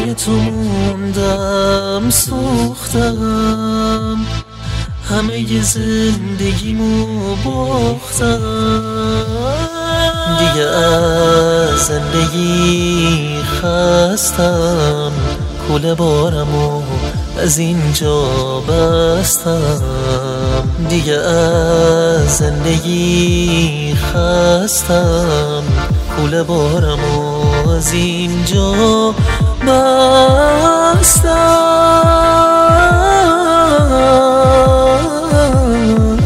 پای تو موندم سوختم، همه زندگیمو باختم، دیگه از زندگی خستم، کوله بارمو از اینجا بستم، دیگه از زندگی خستم، کوله بارمو از اینجا بستم.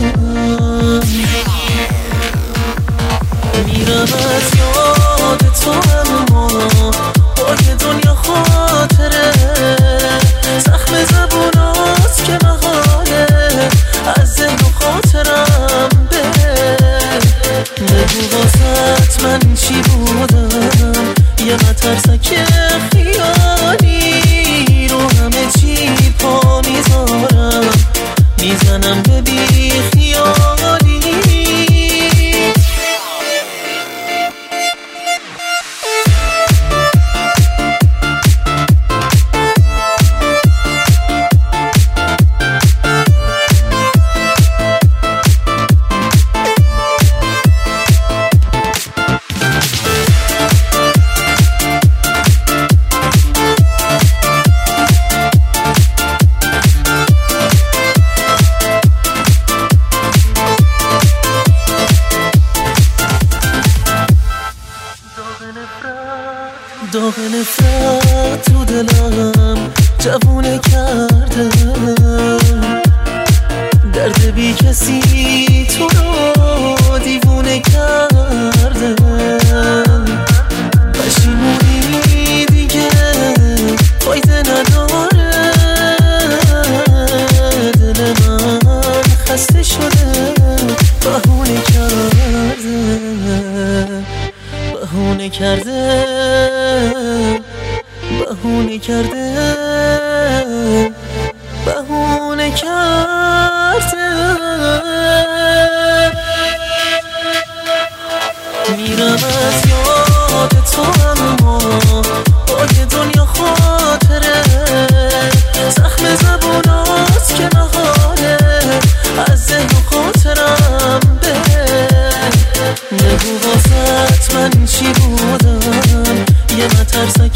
میرم از یاد تو اما پای دنیا خاطره، زخم زبونات که محاله از ذهن و خاطرم بره. بگو واسط من چی بودم، یه مترسک خیالی رو همه چی پا میذارم، میزنم به بی خیالی. داغ نفرت تو دلم جوونه کرده، درد بی کسی تو رو دیوونه کرده، پشیمونی دیگه فایده نداره، دل من خسته شده بهونه کرده، بهونه کرده، بهونه کرده. میرم از یاد تو اما پای دنیا خاطره، زخم زبونات که محاله از ذهن و خاطرم بره. بگو واسط من چی بودم، یه مترسک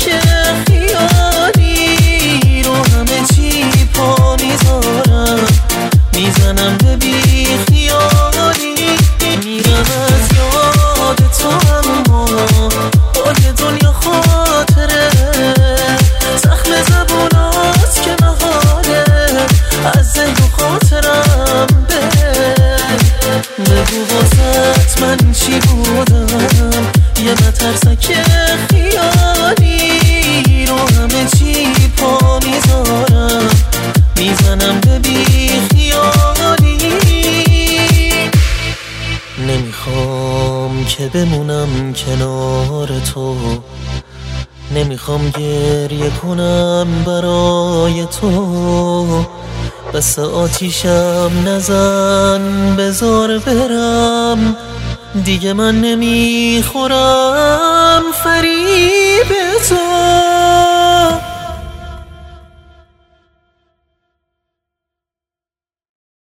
خیالی رو همه چی پا میذارم، میزنم به بی خیالی. میرم از یاد تو اما پای دنیا خاطره، زخم زبونات که محاله از ذهن و خاطرم بره. بگو واسط من چی بودم، یه مترسک خیالی رو همه چی پا میذارم، میزنم به بی خیالی. نمیخوام که بمونم کنار تو، نمیخوام گریه کنم برای تو، بس آتیشم نزن بذار برم، دیگه من نمیخورم فریب